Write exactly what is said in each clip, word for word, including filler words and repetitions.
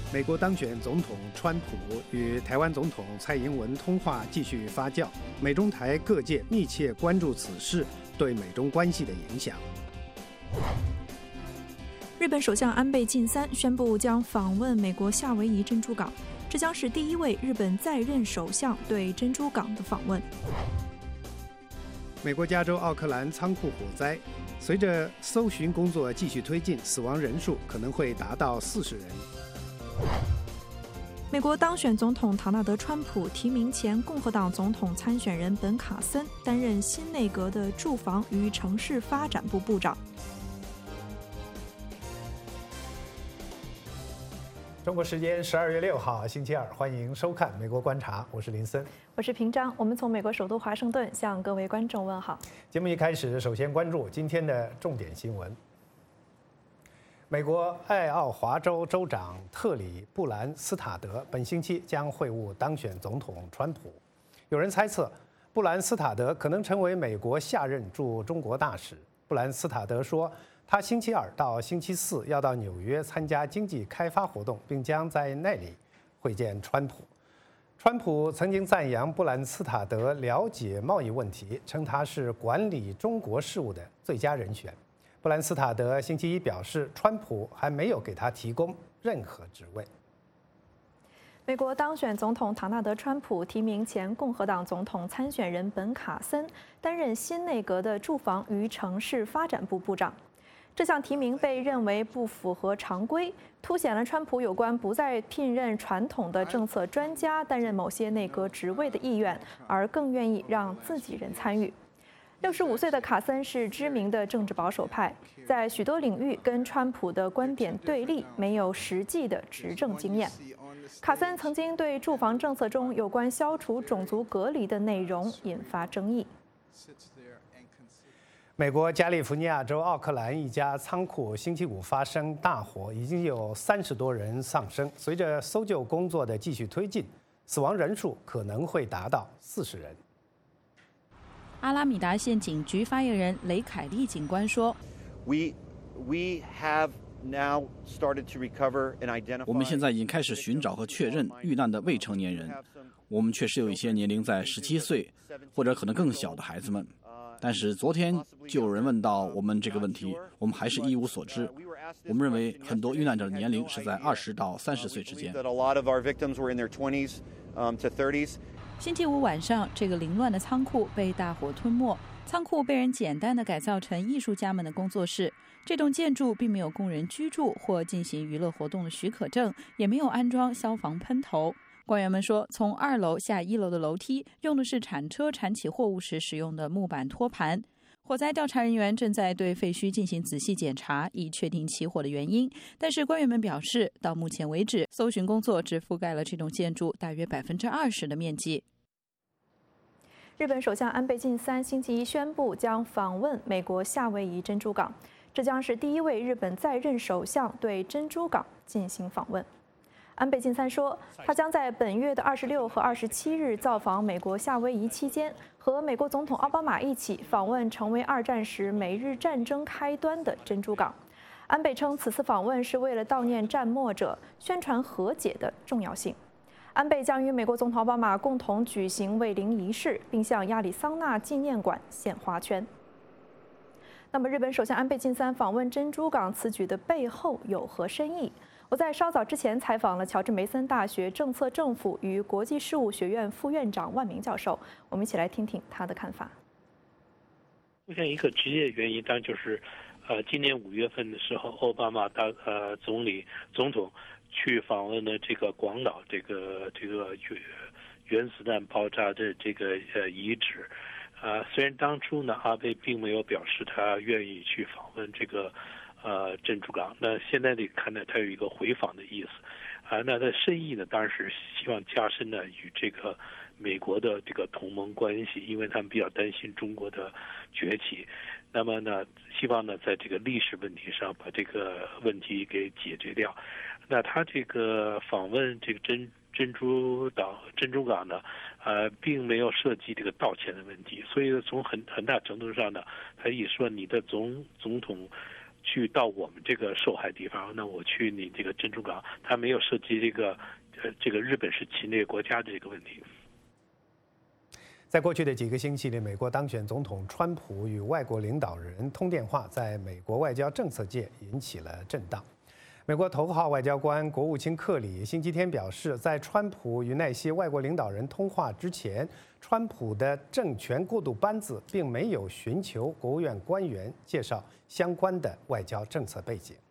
美国当选总统川普与台湾总统蔡英文通话继续发酵，美中台各界密切关注此事对美中关系的影响。 日本首相安倍晋三宣布将访问美国夏威夷珍珠港，这将是第一位日本在任首相对珍珠港的访问。 美国加州奥克兰仓库火灾，随着搜寻工作继续推进，死亡人数可能会达到四十人。 美国当选总统唐纳德·川普提名前共和党总统参选人本·卡森担任新内阁的住房与城市发展部部长。 中国时间十二月六号星期二，欢迎收看《美国观察》，我是林森， 我是平章。我们从美国首都华盛顿向各位观众问好。 节目一开始，首先关注今天的重点新闻。美国爱奥华州州长特里·布兰斯塔德本星期将会晤当选总统川普。有人猜测，布兰斯塔德可能成为美国下任驻中国大使。布兰斯塔德说，他星期二到星期四要到纽约参加经济开发活动，并将在那里会见川普。川普曾经赞扬布兰斯塔德了解贸易问题，称他是管理中国事务的最佳人选。布兰斯塔德星期一表示，川普还没有给他提供任何职位。 美国当选总统唐纳德·川普提名前共和党总统参选人本·卡森担任新内阁的住房与城市发展部部长。这项提名被认为不符合常规，凸显了川普有关不再聘任传统的政策专家担任某些内阁职位的意愿，而更愿意让自己人参与。六十五岁的卡森是知名的政治保守派，在许多领域跟川普的观点对立，没有实际的执政经验。卡森曾经对住房政策中有关消除种族隔离的内容引发争议。 美国加利福尼亚州奥克兰一家仓库星期五发生大火，已经有三十多人丧生。随着搜救工作的继续推进，死亡人数可能会达到四十人。 阿拉米达县警局发言人雷凯利警官说 ：“We we have now started to recover and identify。 我们现在已经开始寻找和确认遇难的未成年人。我们确实有一些年龄在十七岁或者可能更小的孩子们。但是昨天就有人问到我们这个问题，我们还是一无所知。我们认为很多遇难者的年龄是在二十到三十岁之间。” 星期五晚上，这个凌乱的仓库被大火吞没。仓库被人简单地改造成艺术家们的工作室。这栋建筑并没有供人居住或进行娱乐活动的许可证，也没有安装消防喷头。官员们说，从二楼下一楼的楼梯用的是铲车铲起货物时使用的木板托盘。火灾调查人员正在对废墟进行仔细检查，以确定起火的原因。但是官员们表示，到目前为止，搜寻工作只覆盖了这栋建筑大约百分之二十的面积。 日本首相安倍晋三星期一宣布将访问美国夏威夷珍珠港，这将是第一位日本在任首相对珍珠港进行访问。安倍晋三说，他将在本月的二十六和二十七日造访美国夏威夷期间，和美国总统奥巴马一起访问成为二战时美日战争开端的珍珠港。安倍称，此次访问是为了悼念战没者，宣传和解的重要性。安倍将与美国总统奥巴马共同举行慰灵仪式，并向亚利桑那纪念馆献花圈。那么，日本首相安倍晋三访问珍珠港此举的背后有何深意？我在稍早之前采访了乔治梅森大学政策政府与国际事务学院副院长万明教授，我们一起来听听他的看法。 出现一个直接原因，当然就是，呃，今年五月份的时候，奥巴马大呃总理总统去访问了这个广岛这个这个原原子弹爆炸的这个呃遗址。啊、呃，虽然当初呢，阿贝并没有表示他愿意去访问这个呃珍珠港，那现在得看呢，他有一个回访的意思，啊、呃，那他深意呢，当然是希望加深呢与这个美国的这个同盟关系，因为他们比较担心中国的崛起，那么呢，希望呢在这个历史问题上把这个问题给解决掉。那他这个访问这个珍珍珠岛珍珠港呢，呃，并没有涉及这个道歉的问题，所以从很很大程度上呢，他也说你的总总统去到我们这个受害地方，那我去你这个珍珠港，它没有涉及这个呃这个日本是侵略国家的这个问题。 在过去的几个星期里，美国当选总统川普与外国领导人通电话，在美国外交政策界引起了震荡。美国头号外交官国务卿克里星期天表示，在川普与那些外国领导人通话之前，川普的政权过渡班子并没有寻求国务院官员介绍相关的外交政策背景。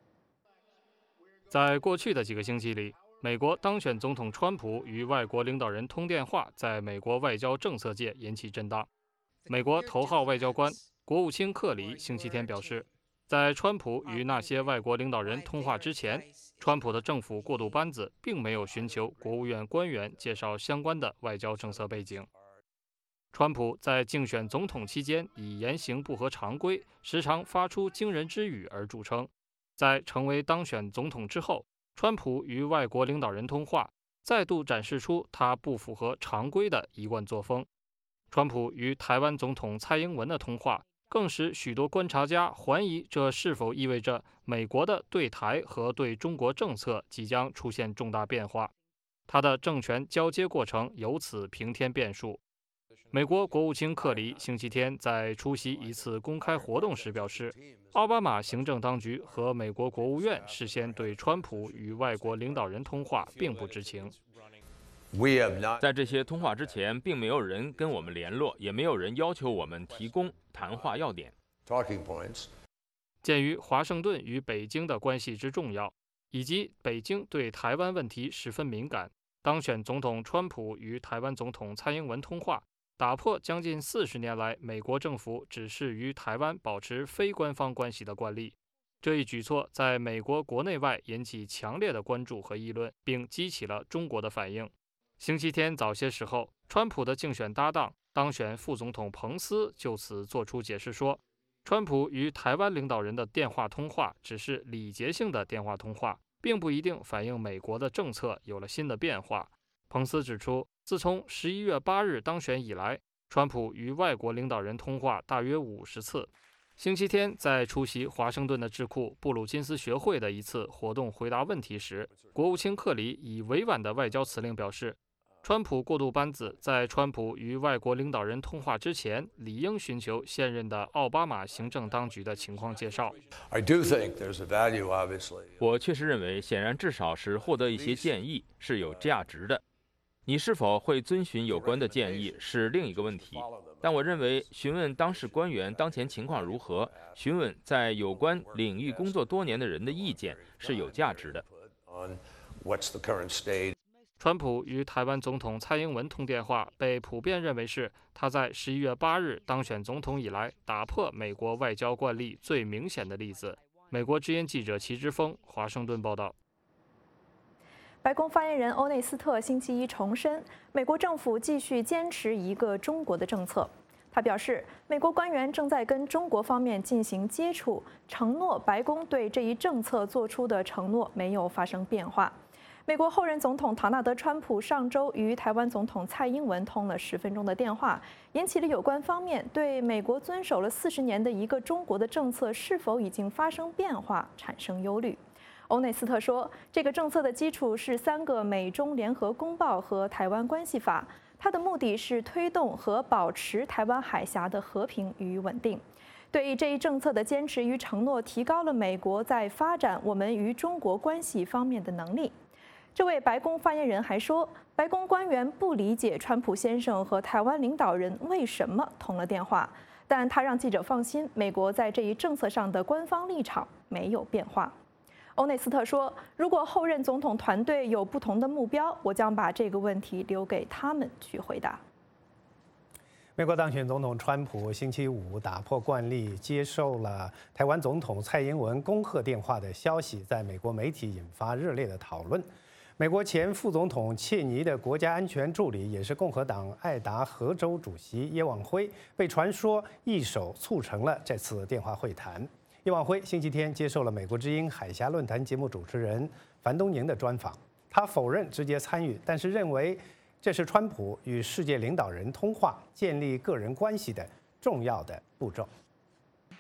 在过去的几个星期里，美国当选总统川普与外国领导人通电话，在美国外交政策界引起震荡。美国头号外交官国务卿克里星期天表示，在川普与那些外国领导人通话之前，川普的政府过渡班子并没有寻求国务院官员介绍相关的外交政策背景。川普在竞选总统期间以言行不合常规，时常发出惊人之语而著称。在成为当选总统之后，川普与外国领导人通话，再度展示出他不符合常规的一贯作风。川普与台湾总统蔡英文的通话，更使许多观察家怀疑，这是否意味着美国的对台和对中国政策即将出现重大变化。他的政权交接过程由此平添变数。美国国务卿克里星期天在出席一次公开活动时表示，奥巴马行政当局和美国国务院事先对川普与外国领导人通话并不知情。 在这些通话之前，并没有人跟我们联络，也没有人要求我们提供谈话要点。 鉴于华盛顿与北京的关系之重要，以及北京对台湾问题十分敏感，当选总统川普与台湾总统蔡英文通话，打破将近四十年来美国政府只是与台湾保持非官方关系的惯例。这一举措在美国国内外引起强烈的关注和议论，并激起了中国的反应。星期天早些时候，川普的竞选搭档、当选副总统彭斯就此作出解释说，川普与台湾领导人的电话通话只是礼节性的电话通话，并不一定反映美国的政策有了新的变化。彭斯指出，自从十一月八日当选以来，川普与外国领导人通话大约五十次。星期天在出席华盛顿的智库布鲁金斯学会的一次活动回答问题时，国务卿克里以委婉的外交辞令表示，川普过渡班子在川普与外国领导人通话之前，理应寻求现任的奥巴马行政当局的情况介绍。 我确实认为，显然至少是获得一些建议是有价值的。你是否会遵循有关的建议是另一个问题，但我认为询问当事官员当前情况如何，询问在有关领域工作多年的人的意见是有价值的。 川普与台湾总统蔡英文通电话被普遍认为是他在十一月八日当选总统以来打破美国外交惯例最明显的例子。美国之音记者齐之峰华盛顿报道。 白宫发言人欧内斯特星期一重申，美国政府继续坚持一个中国的政策。他表示，美国官员正在跟中国方面进行接触，承诺白宫对这一政策做出的承诺没有发生变化。美国后任总统唐纳德·川普上周与台湾总统蔡英文通了十分钟的电话，引起了有关方面对美国遵守了四十年的一个中国的政策是否已经发生变化产生忧虑。欧内斯特说，这个政策的基础是三个美中联合公报和《台湾关系法》，它的目的是推动和保持台湾海峡的和平与稳定。对于这一政策的坚持与承诺，提高了美国在发展我们与中国关系方面的能力。这位白宫发言人还说，白宫官员不理解川普先生和台湾领导人为什么通了电话，但他让记者放心，美国在这一政策上的官方立场没有变化。欧内斯特说，如果后任总统团队有不同的目标，我将把这个问题留给他们去回答。 美国当选总统川普星期五打破惯例，接受了台湾总统蔡英文恭贺电话的消息，在美国媒体引发热烈的讨论。美国前副总统切尼的国家安全助理，也是共和党爱达荷州主席叶望辉，被传说一手促成了这次电话会谈。叶望辉星期天接受了美国之音海峡论坛节目主持人樊东宁的专访，他否认直接参与，但是认为这是川普与世界领导人通话、建立个人关系的重要的步骤。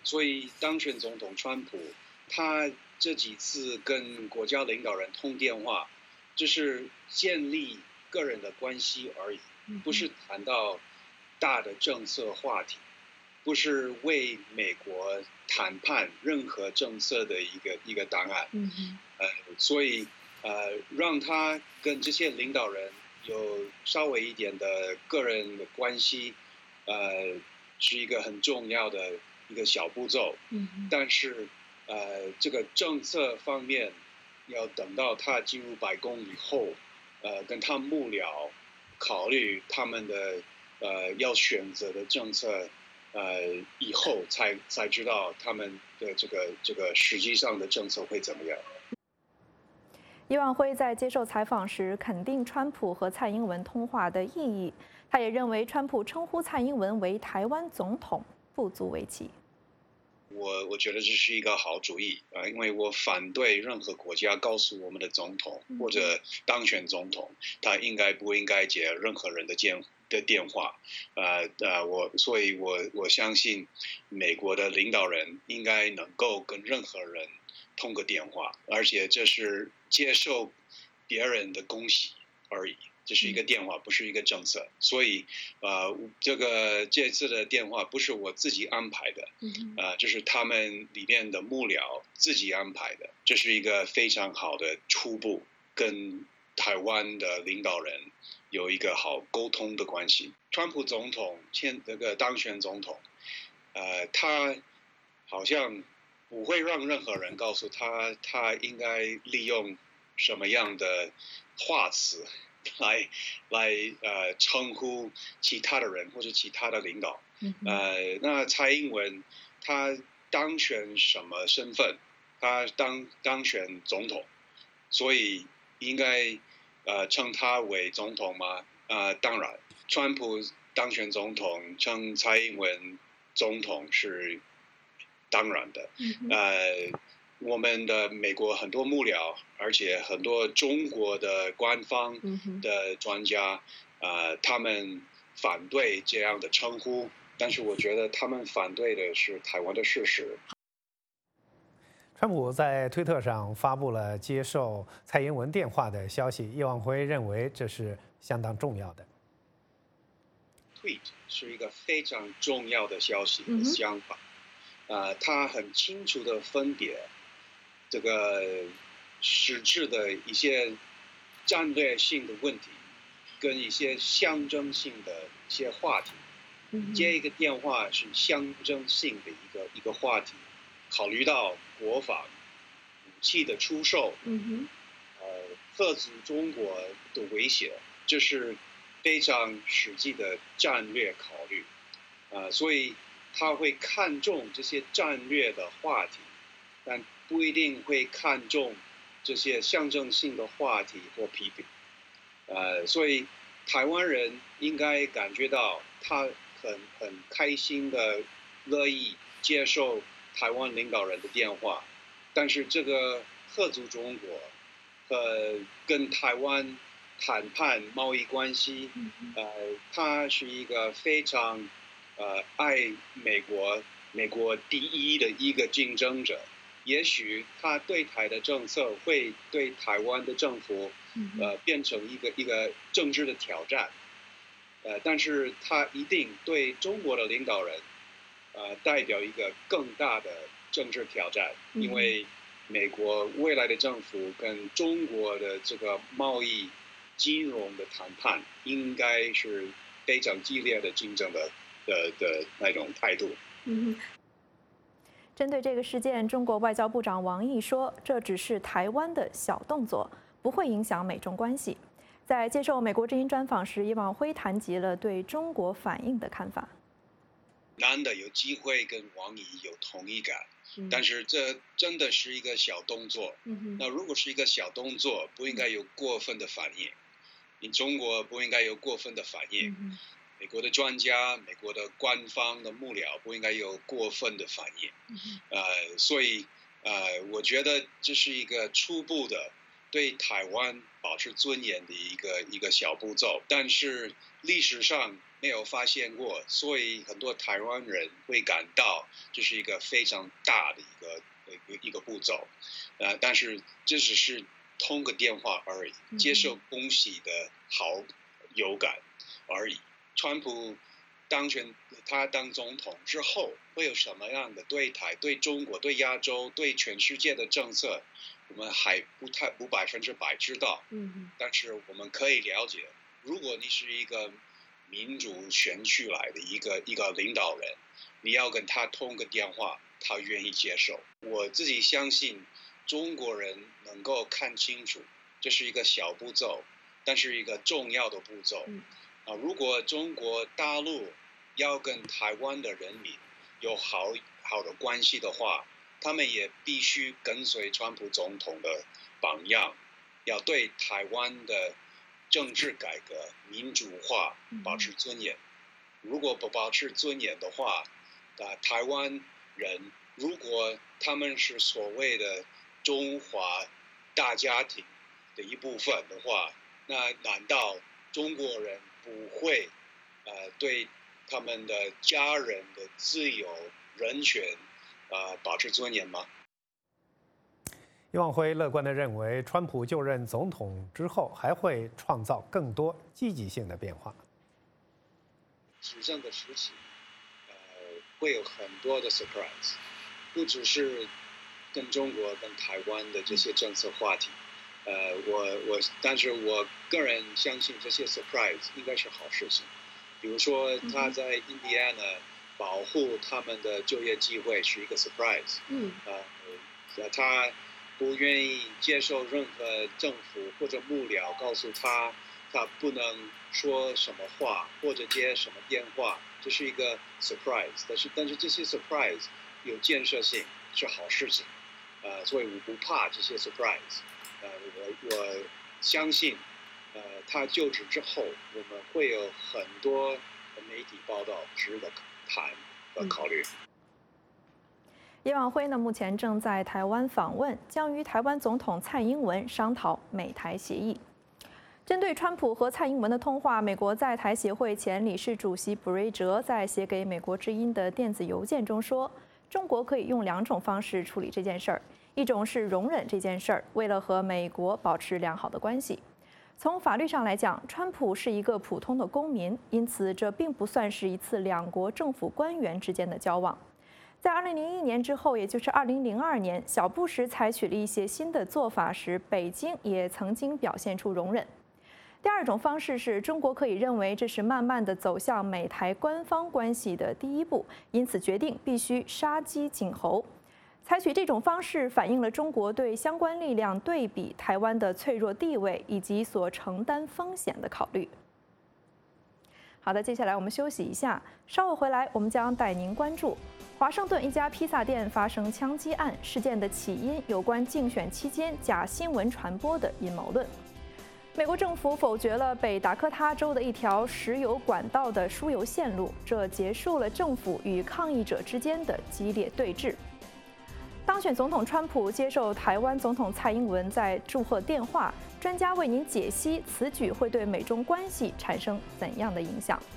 所以当选总统川普，他这几次跟国家领导人通电话，就是建立个人的关系而已，不是谈到大的政策话题，不是为美国谈判任何政策的一个一个答案。嗯呃，所以呃，让他跟这些领导人有稍微一点的个人的关系，呃，是一个很重要的一个小步骤。嗯，但是呃，这个政策方面要等到他进入白宫以后，呃，跟他幕僚考虑他们的呃要选择的政策，呃，以后才才知道他们的这个这个实际上的政策会怎么样。 叶万辉在接受采访时肯定川普和蔡英文通话的意义，他也认为川普称呼蔡英文为台湾总统不足为奇。 我我觉得这是一个好主意啊，因为我反对任何国家告诉我们的总统或者当选总统，他应该不应该接任何人的电的电话，呃呃，我所以我我相信美国的领导人应该能够跟任何人通个电话，而且这是接受别人的恭喜而已。这是一个电话，不是一个政策，所以，呃，这个这次的电话不是我自己安排的，呃，这是他们里面的幕僚自己安排的，这是一个非常好的初步，跟台湾的领导人有一个好沟通的关系。川普总统签这个当选总统，呃，他好像不会让任何人告诉他，他应该利用什么样的话词。来来呃称呼其他的人或者其他的领导，呃，那蔡英文他当选什么身份？他当当选总统，所以应该呃称他为总统吗？呃，当然，川普当选总统称蔡英文总统是当然的，呃。我们的美国很多幕僚，而且很多中国的官方的专家，呃，他们反对这样的称呼，但是我觉得他们反对的是台湾的事实。 川普在推特上发布了接受蔡英文电话的消息，叶万辉认为这是相当重要的。 Tweet 是一个非常重要的消息和想法，呃，他很清楚的分别。这个实质的一些战略性的问题，跟一些象征性的一些话题，接一个电话是象征性的一个一个话题，考虑到国防、武器的出售，呃，遏制中国的威胁，这是非常实际的战略考虑，呃，所以他会看重这些战略的话题，但不一定会看重这些象征性的话题或批评，呃，所以台湾人应该感觉到他很很开心的乐意接受台湾领导人的电话，但是这个遏制中国和跟台湾谈判贸易关系，呃，他是一个非常呃爱美国美国第一的一个竞争者。也许他对台的政策会对台湾的政府，呃，变成一个一个政治的挑战，呃，但是他一定对中国的领导人，呃，代表一个更大的政治挑战，因为美国未来的政府跟中国的这个贸易、金融的谈判，应该是非常激烈的竞争的的的那种态度。 嗯。针对这个事件，中国外交部长王毅说，这只是台湾的小动作，不会影响美中关系。在接受美国之音专访时，叶万辉谈及了对中国反应的看法。 难得有机会跟王毅有同一感，但是这真的是一个小动作。嗯、那如果是一个小动作，不应该有过分的反应。你中国不应该有过分的反应。嗯美国的专家、美国的官方的幕僚不应该有过分的反应，呃，所以呃，我觉得这是一个初步的对台湾保持尊严的一个一个小步骤，但是历史上没有发现过，所以很多台湾人会感到这是一个非常大的一个一个一个步骤，呃，但是这只是通个电话而已，接受恭喜的好有感而已。川普当选，他当总统之后会有什么样的对台、对中国、对亚洲、对全世界的政策，我们还不太不百分之百知道。嗯，但是我们可以了解，如果你是一个民主选举来的一个一个领导人，你要跟他通个电话，他愿意接受。我自己相信中国人能够看清楚，这是一个小步骤，但是一个重要的步骤。嗯啊，如果中国大陆要跟台湾的人民有好好的关系的话，他们也必须跟随川普总统的榜样，要对台湾的政治改革、民主化保持尊严。如果不保持尊严的话，啊，台湾人如果他们是所谓的中华大家庭的一部分的话，那难道中国人不会呃对他们的家人的自由人权呃保持尊严吗？ 叶望辉乐观地认为，川普就任总统之后还会创造更多积极性的变化。 执政的时期，呃，会有很多的 surprise， 不只是跟中国、跟台湾的这些政策话题。呃，我我，但是我个人相信这些 surprise 应该是好事情。比如说，他在印第安纳保护他们的就业机会是一个 surprise。嗯。呃，他不愿意接受任何政府或者幕僚告诉他，他不能说什么话或者接什么电话，这是一个 surprise。但是，但是这些 surprise 有建设性，是好事情。呃，所以我不怕这些 surprise。呃，我我相信，呃，他就职之后，我们会有很多媒体报道值得谈和考虑。 叶望辉呢，目前正在台湾访问，将与台湾总统蔡英文商讨美台协议。针对川普和蔡英文的通话，美国在台协会前理事主席卜瑞哲在写给美国之音的电子邮件中说，中国可以用两种方式处理这件事儿。一种是容忍这件事儿，为了和美国保持良好的关系。从法律上来讲，川普是一个普通的公民，因此这并不算是一次两国政府官员之间的交往。在二零零一年之后，也就是二零零二年，小布什采取了一些新的做法时，北京也曾经表现出容忍。第二种方式是中国可以认为这是慢慢的走向美台官方关系的第一步，因此决定必须杀鸡儆猴。采取这种方式反映了中国对相关力量对比台湾的脆弱地位以及所承担风险的考虑。好的，接下来我们休息一下，稍后回来我们将带您关注华盛顿一家披萨店发生枪击案事件的起因，有关竞选期间假新闻传播的阴谋论。美国政府否决了北达科他州的一条石油管道的输油线路，这结束了政府与抗议者之间的激烈对峙。当选总统川普接受台湾总统蔡英文在祝贺电话，专家为您解析此举会对美中关系产生怎样的影响。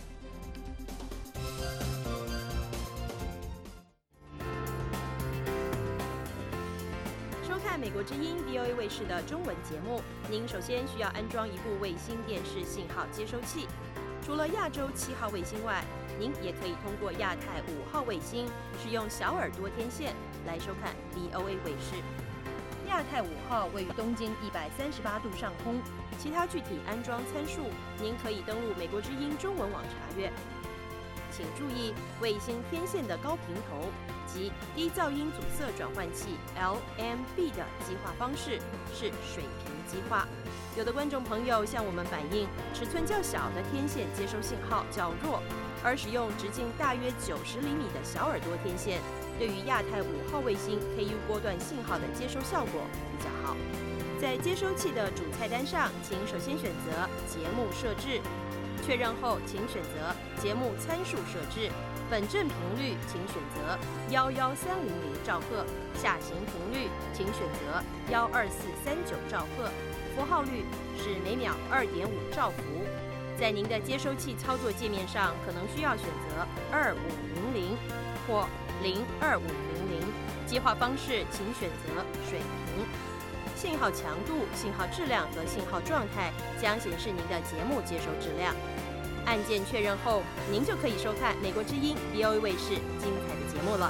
收看美国之音 V O A 卫视的中文节目，您首先需要安装一部卫星电视信号接收器。除了亚洲七号卫星外，您也可以通过亚太五号卫星使用小耳朵天线来收看 V O A 卫视。亚太五号位于东经一百三十八度上空，其他具体安装参数您可以登录美国之音中文网查阅。请注意，卫星天线的高频头及低噪音阻塞转换器 L M B 的激化方式是水平激化。有的观众朋友向我们反映，尺寸较小的天线接收信号较弱，而使用直径大约九十厘米的小耳朵天线，对于亚太五号卫星 K U 波段信号的接收效果比较好。在接收器的主菜单上，请首先选择节目设置，确认后请选择节目参数设置， 本镇频率请选择幺幺三零零兆赫，下行频率请选择幺二四三九兆赫，符号率是每秒二点五兆伏。在您的接收器操作界面上，可能需要选择二五零零或零二五零零，接话方式请选择水平。信号强度、信号质量和信号状态将显示您的节目接收质量。按键确认后，您就可以收看美国之音 V O A 卫视精彩的节目了。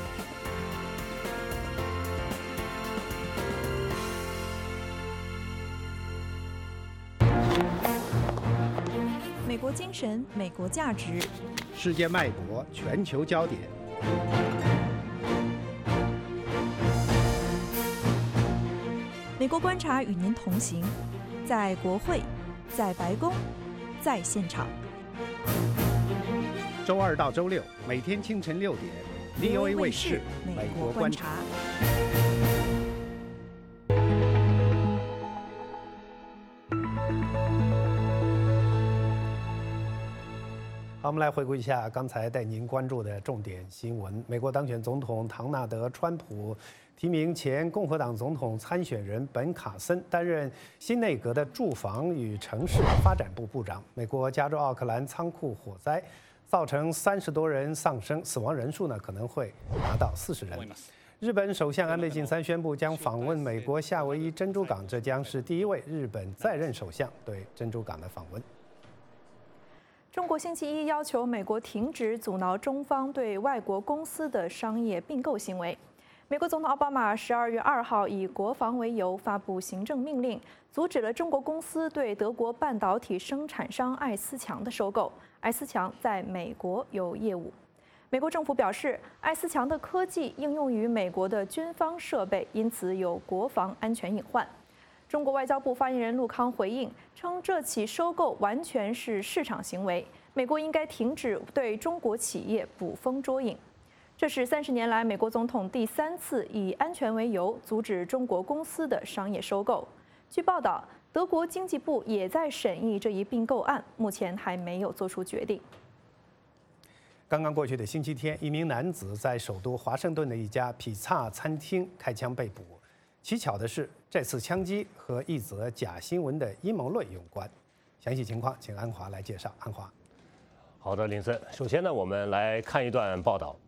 美国精神，美国价值， 世界脉搏，全球焦点。 美国观察与您同行，在国会，在白宫，在现场。 周二到周六，每天清晨六点 ，V O A 卫视美国观察。好，我们来回顾一下刚才带您关注的重点新闻。美国当选总统唐纳德·川普提名前共和党总统参选人本·卡森担任新内阁的住房与城市发展部部长。美国加州奥克兰仓库火灾造成三十多人丧生，死亡人数呢可能会达到四十人。日本首相安倍晋三宣布将访问美国夏威夷珍珠港，这将是第一位日本在任首相对珍珠港的访问。 中国星期一要求美国停止阻挠中方对外国公司的商业并购行为。美国总统奥巴马十二月二号以国防为由发布行政命令，阻止了中国公司对德国半导体生产商艾思强的收购。艾思强在美国有业务。美国政府表示，艾思强的科技应用于美国的军方设备，因此有国防安全隐患。中国外交部发言人陆康回应称，这起收购完全是市场行为，美国应该停止对中国企业捕风捉影。这是三十年来美国总统第三次以安全为由阻止中国公司的商业收购。据报道，德国经济部也在审议这一并购案，目前还没有做出决定。 刚刚过去的星期天，一名男子在首都华盛顿的一家披萨餐厅开枪被捕。蹊跷的是，这次枪击和一则假新闻的阴谋论有关。详细情况，请安华来介绍。安华， 好的，林森。首先呢，我们来看一段报道。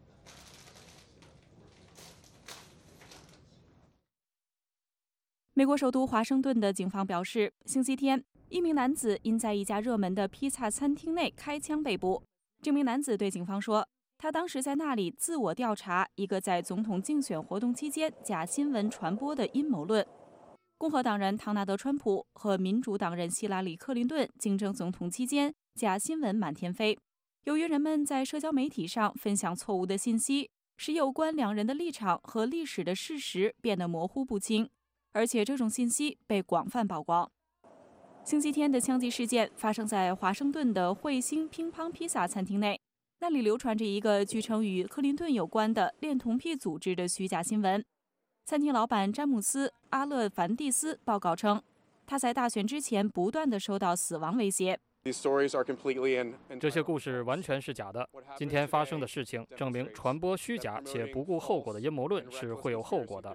美国首都华盛顿的警方表示，星期天，一名男子因在一家热门的披萨餐厅内开枪被捕。这名男子对警方说，他当时在那里自我调查一个在总统竞选活动期间假新闻传播的阴谋论。共和党人唐纳德·川普和民主党人希拉里·克林顿竞争总统期间，假新闻满天飞。由于人们在社交媒体上分享错误的信息，使有关两人的立场和历史的事实变得模糊不清，而且这种信息被广泛曝光。星期天的枪击事件发生在华盛顿的彗星乒乓披萨餐厅内，那里流传着一个据称与克林顿有关的恋童癖组织的虚假新闻。餐厅老板詹姆斯·阿勒凡蒂斯报告称，他在大选之前不断地收到死亡威胁。 这些故事完全是假的。今天发生的事情证明，传播虚假且不顾后果的阴谋论是会有后果的。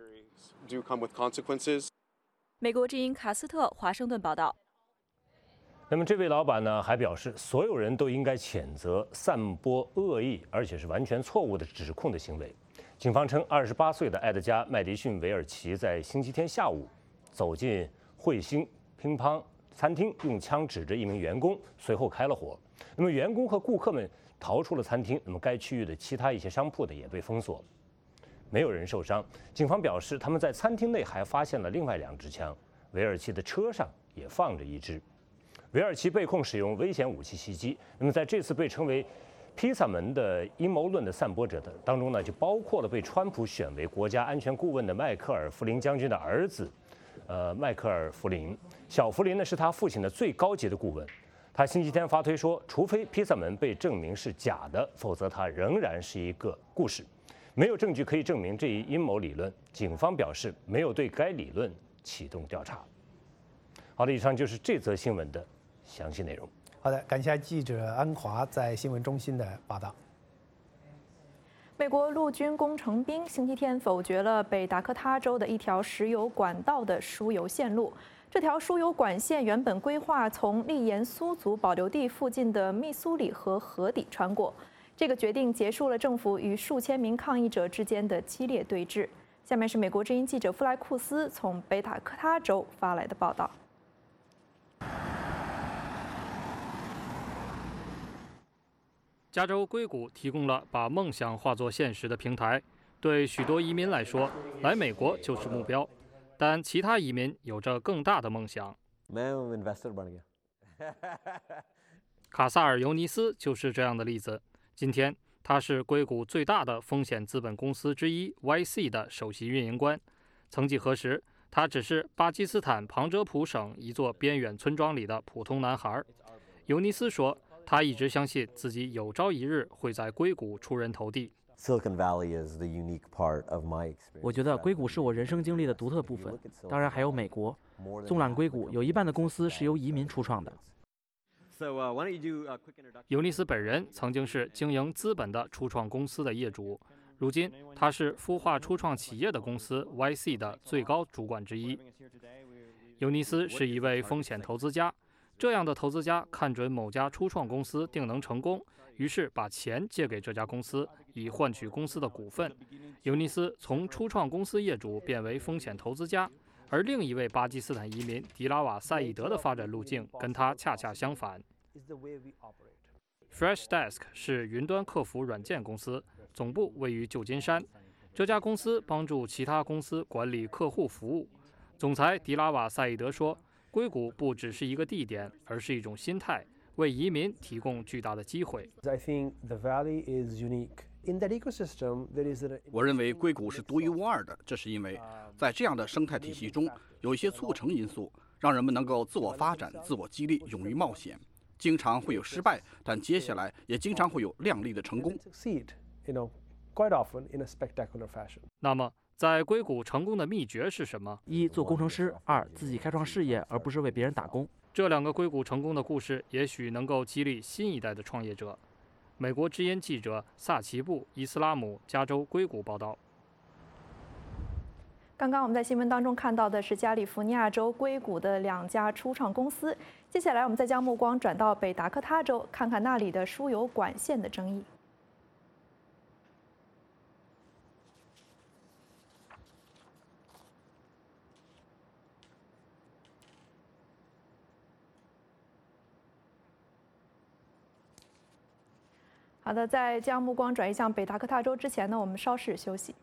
美国之音卡斯特华盛顿报道。 那么这位老板呢，还表示，所有人都应该谴责散播恶意而且是完全错误的指控的行为。警方称，二十八岁的埃德加·麦迪逊·韦尔奇在星期天下午走进彗星乒乓餐厅，用枪指着一名员工，随后开了火。那么员工和顾客们逃出了餐厅，那么该区域的其他一些商铺呢也被封锁，没有人受伤。警方表示，他们在餐厅内还发现了另外两支枪，韦尔奇的车上也放着一支。韦尔奇被控使用危险武器袭击。那么在这次被称为披萨门的阴谋论的散播者的当中呢，就包括了被川普选为国家安全顾问的迈克尔·弗林将军的儿子，呃，迈克尔·弗林。小弗林呢是他父亲的最高级的顾问。他星期天发推说，除非披萨门被证明是假的，否则它仍然是一个故事。没有证据可以证明这一阴谋理论。警方表示没有对该理论启动调查。好的，以上就是这则新闻的详细内容。 好的，感谢记者安华在新闻中心的报道。 美国陆军工程兵星期天否决了北达科他州的一条石油管道的输油线路。这条输油管线原本规划从利盐苏族保留地附近的密苏里河河底穿过。这个决定结束了政府与数千名抗议者之间的激烈对峙。下面是美国之音记者弗莱库斯从北达科他州发来的报道。 加州硅谷提供了把梦想化作现实的平台，对许多移民来说，来美国就是目标。但其他移民有着更大的梦想。卡萨尔·尤尼斯就是这样的例子。今天，他是硅谷最大的风险资本公司之一 Y C 的首席运营官。曾几何时，他只是巴基斯坦旁遮普省一座边远村庄里的普通男孩。尤尼斯说，他一直相信自己有朝一日会在硅谷出人头地。 我觉得硅谷是我人生经历的独特部分，当然还有美国。纵览硅谷，有一半的公司是由移民初创的。 尤尼斯本人曾经是经营资本的初创公司的业主，如今他是孵化初创企业的公司 Y C 的最高主管之一。尤尼斯是一位风险投资家。这样的投资家看准某家初创公司定能成功，于是把钱借给这家公司，以换取公司的股份。尤尼斯从初创公司业主变为风险投资家，而另一位巴基斯坦移民迪拉瓦赛义德的发展路径跟他恰恰相反。FreshDesk 是云端客服软件公司，总部位于旧金山。这家公司帮助其他公司管理客户服务。总裁迪拉瓦赛义德说，硅谷不只是一个地点，而是一种心态，为移民提供巨大的机会。 我认为硅谷是独一无二的，这是因为在这样的生态体系中，有一些促成因素，让人们能够自我发展、自我激励、勇于冒险。经常会有失败，但接下来也经常会有亮丽的成功。 那么，在硅谷成功的秘诀是什么？ 一、做工程师；二、自己开创事业，而不是为别人打工。 这两个硅谷成功的故事，也许能够激励新一代的创业者。美国之音记者萨奇布·伊斯拉姆，加州硅谷报道。 刚刚我们在新闻当中看到的是加利福尼亚州硅谷的两家初创公司。接下来，我们再将目光转到北达科他州，看看那里的输油管线的争议。好的，在将目光转移向北达科他州之前呢，我们稍事休息。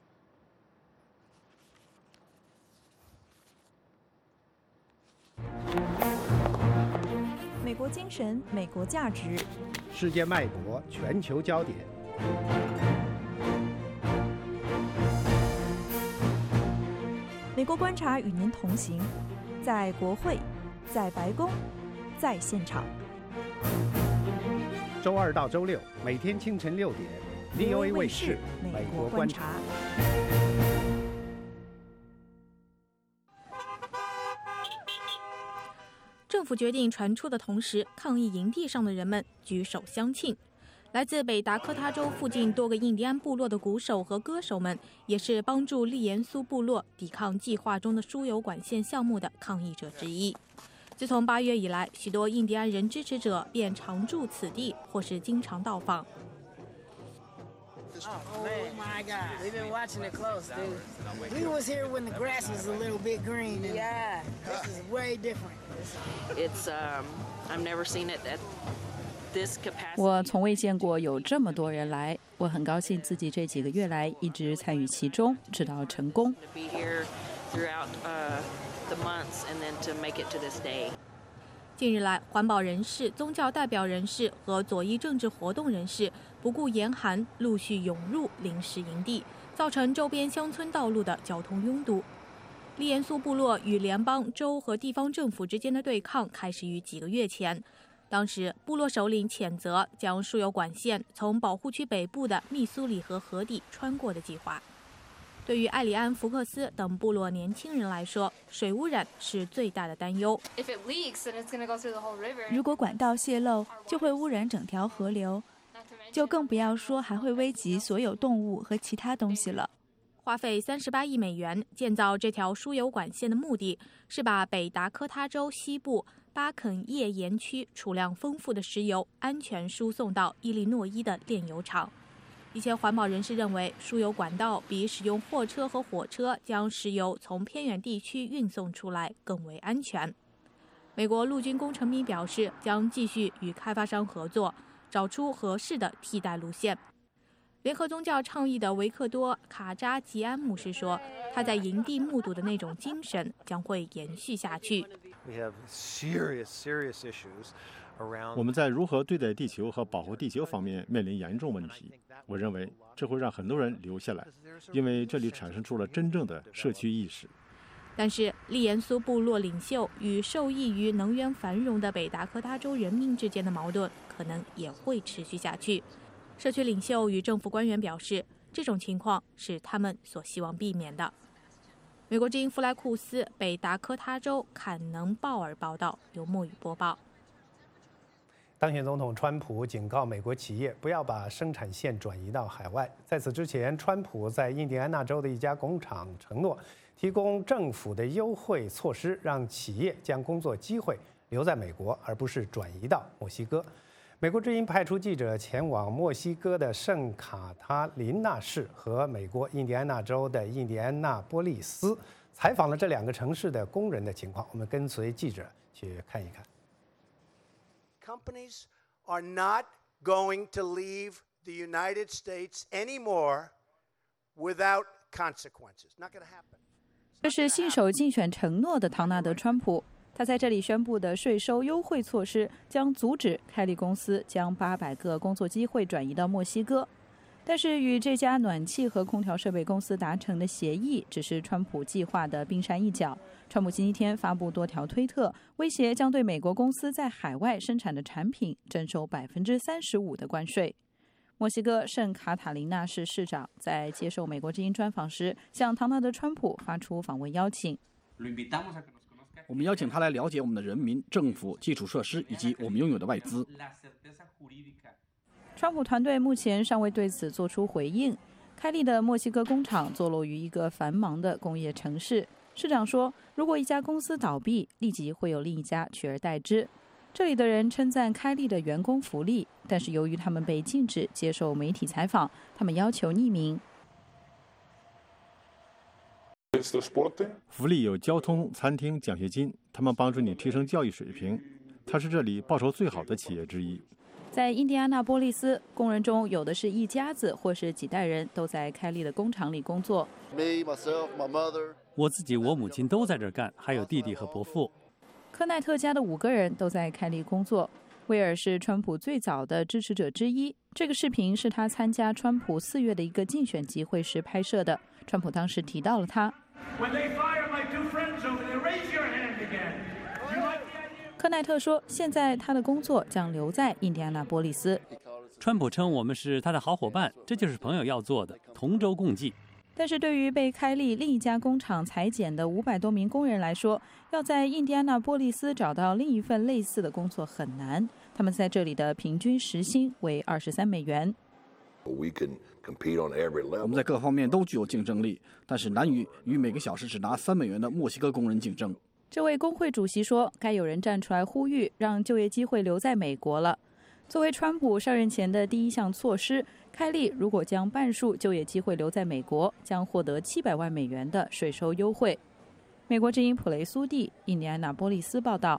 美国精神，美国价值， 世界脉搏，全球焦点。 美国观察与您同行，在国会，在白宫，在现场。 周二到周六，每天清晨六点 ，V O A 卫视《美国观察》。 政府决定传出的同时，抗议营地上的人们举手相庆。来自北达科他州附近多个印第安部落的鼓手和歌手们，也是帮助利盐苏部落抵抗计划中的输油管线项目的抗议者之一。自从八月以来，许多印第安人支持者便常驻此地，或是经常到访。 Oh my God, we've been watching it close, dude. We was here when the grass was a little bit green. Yeah, this is way different. It's um, I've never seen it at this capacity. 我从未见过有这么多人来，我很高兴自己这几个月来一直参与其中，直到成功。 To be here throughout uh, the months and then to make it to this day. 近日来，环保人士、宗教代表人士和左翼政治活动人士不顾严寒，陆续涌入临时营地，造成周边乡村道路的交通拥堵。利盐苏部落与联邦、州和地方政府之间的对抗开始于几个月前。当时，部落首领谴责将输油管线从保护区北部的密苏里河河底穿过的计划。对于艾里安·福克斯等部落年轻人来说，水污染是最大的担忧。 如果管道泄漏，就会污染整条河流。 就更不要说还会危及所有动物和其他东西了。 花费三十八亿美元建造这条输油管线的目的是把北达科他州西部巴肯叶盐区储量丰富的石油安全输送到伊利诺伊的炼油厂。一些环保人士认为，输油管道比使用货车和火车将石油从偏远地区运送出来更为安全。美国陆军工程兵表示，将继续与开发商合作，找出合适的替代路线。联合宗教倡议的维克多·卡扎吉安牧师说，他在营地目睹的那种精神将会延续下去。 我们在如何对待地球和保护地球方面面临严重问题。我认为这会让很多人留下来，因为这里产生出了真正的社区意识。 但是，利延苏部落领袖与受益于能源繁荣的北达科他州人民之间的矛盾可能也会持续下去。社区领袖与政府官员表示，这种情况是他们所希望避免的。美国之音弗莱库斯北达科他州坎能鲍尔报道，由莫宇播报。 当选总统川普警告美国企业不要把生产线转移到海外。在此之前，川普在印第安纳州的一家工厂承诺提供政府的优惠措施，让企业将工作机会留在美国，而不是转移到墨西哥。美国之音派出记者前往墨西哥的圣卡塔琳娜市和美国印第安纳州的印第安纳波利斯，采访了这两个城市的工人的情况。我们跟随记者去看一看。 Companies are not going to leave the United States anymore without consequences. Not going to happen. 这是信守竞选承诺的唐纳德·川普。他在这里宣布的税收优惠措施将阻止开利公司将八百个工作机会转移到墨西哥。但是与这家暖气和空调设备公司达成的协议只是川普计划的冰山一角。川普星期天发布多条推特，威胁将对美国公司在海外生产的产品征收百分之三十五的关税。墨西哥圣卡塔琳娜市市长在接受美国之音专访时，向唐纳德·川普发出访问邀请。 我们邀请他来了解我们的人民、政府、基础设施以及我们拥有的外资。 川普团队目前尚未对此做出回应。开利的墨西哥工厂坐落于一个繁忙的工业城市。市长说，如果一家公司倒闭，立即会有另一家取而代之。这里的人称赞开利的员工福利，但是由于他们被禁止接受媒体采访，他们要求匿名。 福利有交通、餐厅、奖学金，他们帮助你提升教育水平。它是这里报酬最好的企业之一。 在印第安纳波利斯，工人中有的是一家子或是几代人都在开利的工厂里工作。 我自己、我母亲都在这儿干，还有弟弟和伯父。 科奈特家的五个人都在开利工作。威尔是川普最早的支持者之一。这个视频是他参加川普四月的一个竞选集会时拍摄的。川普当时提到了他。科奈特说，现在他的工作将留在印第安纳波利斯。 川普称我们是他的好伙伴，这就是朋友要做的，同舟共济。 但是对于被开利另一家工厂裁减的五百多名工人来说，要在印第安纳波利斯找到另一份类似的工作很难。他们在这里的平均时薪为二十三美元。 我们在各方面都具有竞争力，但是难以与每个小时只拿三美元的墨西哥工人竞争。 这位工会主席说，该有人站出来呼吁，让就业机会留在美国了。作为川普上任前的第一项措施，开利如果将半数就业机会留在美国，将获得七百万美元的税收优惠。美国之音普雷苏蒂，印第安纳波利斯报道。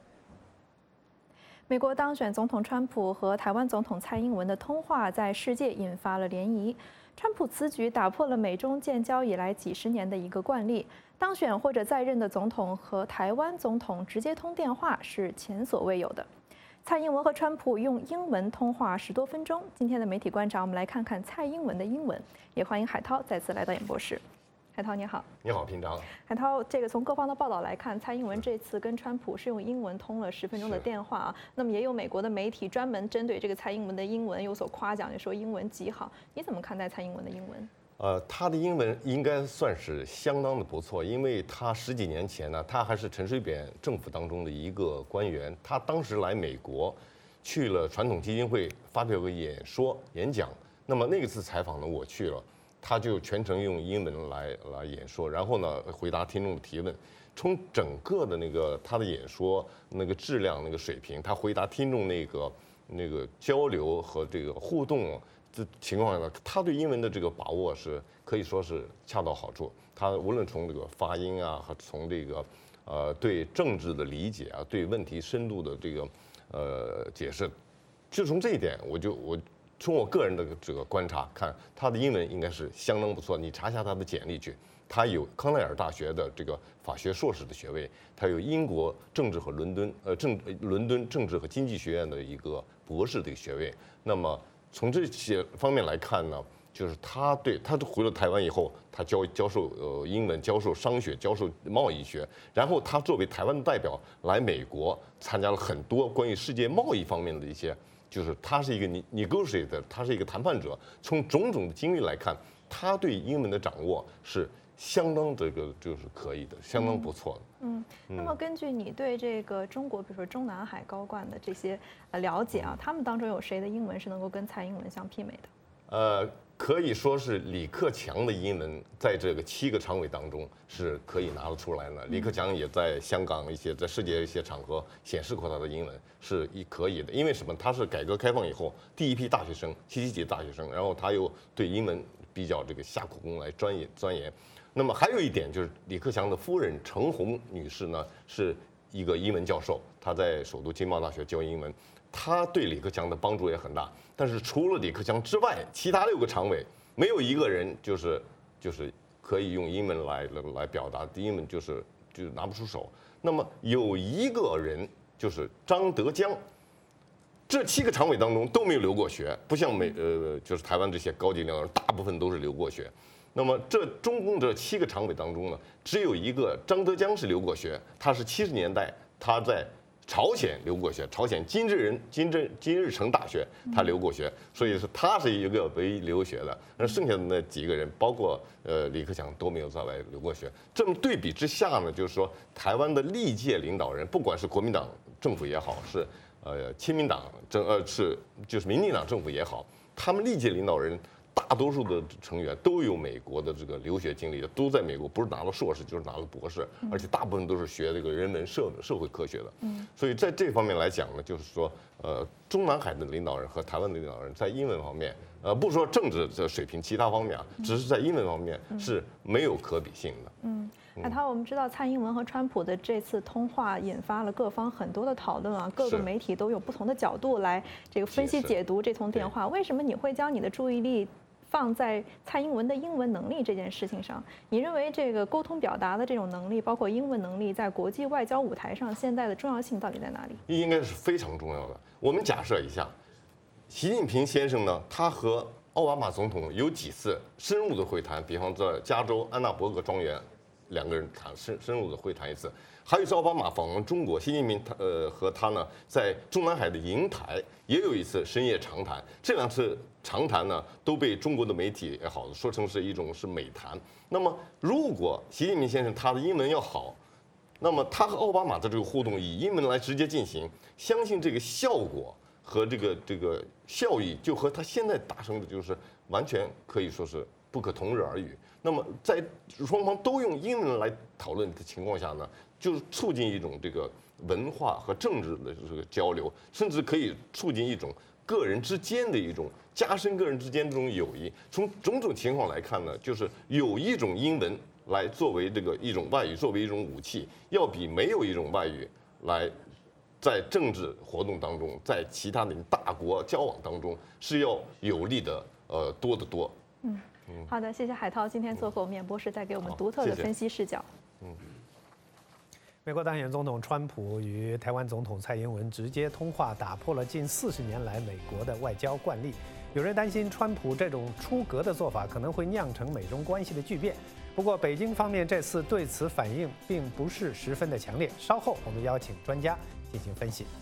美国当选总统川普和台湾总统蔡英文的通话在世界引发了涟漪。川普此举打破了美中建交以来几十年的一个惯例，当选或者在任的总统和台湾总统直接通电话是前所未有的。蔡英文和川普用英文通话十多分钟。今天的媒体观察，我们来看看蔡英文的英文。也欢迎海涛再次来到演播室。海涛你好。 你好，平常。 海涛，这个从各方的报道来看，蔡英文这次跟川普是用英文通了十分钟的电话啊。那么也有美国的媒体专门针对这个蔡英文的英文有所夸奖，就说英文极好。你怎么看待蔡英文的英文？ 呃，他的英文应该算是相当的不错，因为他十几年前呢，他还是陈水扁政府当中的一个官员，他当时来美国， 去了传统基金会发表个演说演讲。那么那次采访呢，我去了，他就全程用英文来来演说，然后呢回答听众的提问。从整个的那个他的演说那个质量那个水平，他回答听众那个那个交流和这个互动的情况下，他对英文的这个把握是可以说是恰到好处。他无论从这个发音啊，和从这个呃对政治的理解啊，对问题深度的这个呃解释，就从这一点，我就我从我个人的这个观察看，他的英文应该是相当不错。你查一下他的简历去，他有康奈尔大学的这个法学硕士的学位，他有英国政治和伦敦呃政伦敦政治和经济学院的一个博士的一个学位。那么从这些方面来看呢，就是他对他回了台湾以后，他教教授呃英文，教授商学，教授贸易学，然后他作为台湾的代表来美国，参加了很多关于世界贸易方面的一些。就是他是一个 negotiator， 他是一个谈判者。从种种的经历来看，他对英文的掌握是相当这个就是可以的，相当不错的。 嗯，那么根据你对这个中国，比如说中南海高冠的这些呃了解啊，他们当中有谁的英文是能够跟蔡英文相媲美的？ 呃，可以说是李克强的英文在这个七个常委当中是可以拿得出来的。李克强也在香港一些在世界一些场合显示过他的英文是一可以的。因为什么？他是改革开放以后第一批大学生，七七级大学生，然后他又对英文比较这个下苦功来钻研钻研。那么还有一点就是李克强的夫人程红女士呢，是一个英文教授，她在首都经贸大学教英文。他对李克强的帮助也很大，但是除了李克强之外，其他六个常委没有一个人就是就是可以用英文来来来表达，英文就是就是拿不出手。那么有一个人就是张德江，这七个常委当中都没有留过学，不像美呃就是台湾这些高级领导人，大部分都是留过学。那么这中共这七个常委当中呢，只有一个张德江是留过学，他是七十年代他在朝鲜留过学，朝鲜金日人金日金日成大学他留过学，所以是他是一个唯一留学的。那剩下的那几个人，包括呃李克强都没有在外留过学。这么对比之下呢，就是说台湾的历届领导人，不管是国民党政府也好，是呃亲民党政呃是就是民进党政府也好，他们历届领导人大多数的成员都有美国的这个留学经历的，都在美国不是拿了硕士就是拿了博士，而且大部分都是学这个人文社社会科学的。嗯，所以在这方面来讲呢，就是说，呃，中南海的领导人和台湾的领导人在英文方面，呃，不说政治的水平，其他方面啊，只是在英文方面是没有可比性的。 嗯。海涛，我们知道蔡英文和川普的这次通话引发了各方很多的讨论啊，各个媒体都有不同的角度来这个分析解读这通电话。为什么你会将你的注意力放在蔡英文的英文能力这件事情上？你认为这个沟通表达的这种能力，包括英文能力，在国际外交舞台上现在的重要性到底在哪里？ 应该是非常重要的。我们假设一下，习近平先生呢，他和奥巴马总统有几次深入的会谈，比方在加州安娜伯格庄园，两个人谈深深入的会谈一次。还有一次奥巴马访问中国，习近平他呃和他呢在中南海的瀛台也有一次深夜长谈。这两次长谈呢都被中国的媒体也好说成是一种是美谈。那么如果习近平先生他的英文要好，那么他和奥巴马的这个互动以英文来直接进行，相信这个效果和这个这个效益就和他现在达成的就是完全可以说是不可同日而语。那么在双方都用英文来讨论的情况下呢，就是促进一种这个文化和政治的这个交流，甚至可以促进一种个人之间的一种加深个人之间这种友谊。从种种情况来看呢，就是有一种英文来作为这个一种外语，作为一种武器，要比没有一种外语来在政治活动当中，在其他的大国交往当中是要有利的呃多得多。 嗯。好的，谢谢海涛今天做客我们演播室，带给我们独特的分析视角。 嗯， 美国当选总统川普与台湾总统蔡英文直接通话，打破了近四十年来美国的外交惯例。有人担心川普这种出格的做法可能会酿成美中关系的巨变。不过，北京方面这次对此反应并不是十分的强烈。稍后我们邀请专家进行分析。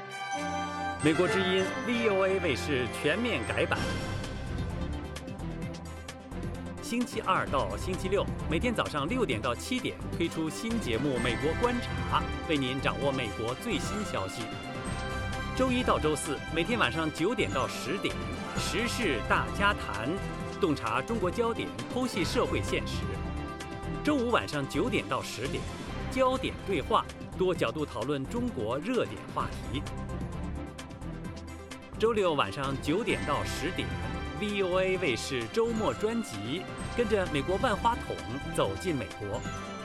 美国之音 V O A 卫视全面改版， 星期二到星期六，每天早上六点到七点推出新节目《美国观察》，为您掌握美国最新消息。周一到周四，每天晚上九点到十点，时事大家谈，洞察中国焦点，剖析社会现实。周五晚上九点到十点，焦点对话，多角度讨论中国热点话题。周六晚上九点到十点 ，V O A 卫视周末专辑，跟着美国万花筒走进美国。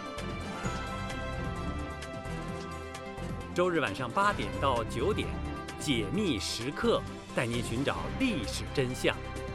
周日晚上八点到九点，解密时刻，带您寻找历史真相。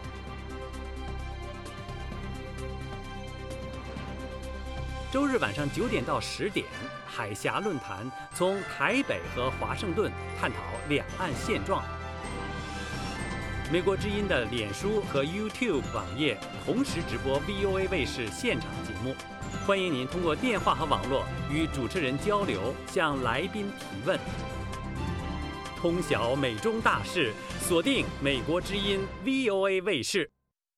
周日晚上九点到十点，海峡论坛从台北和华盛顿探讨两岸现状。美国之音的脸书和 YouTube 网页同时直播 V O A 卫视现场节目，欢迎您通过电话和网络与主持人交流，向来宾提问。通晓美中大事，锁定美国之音 V O A 卫视。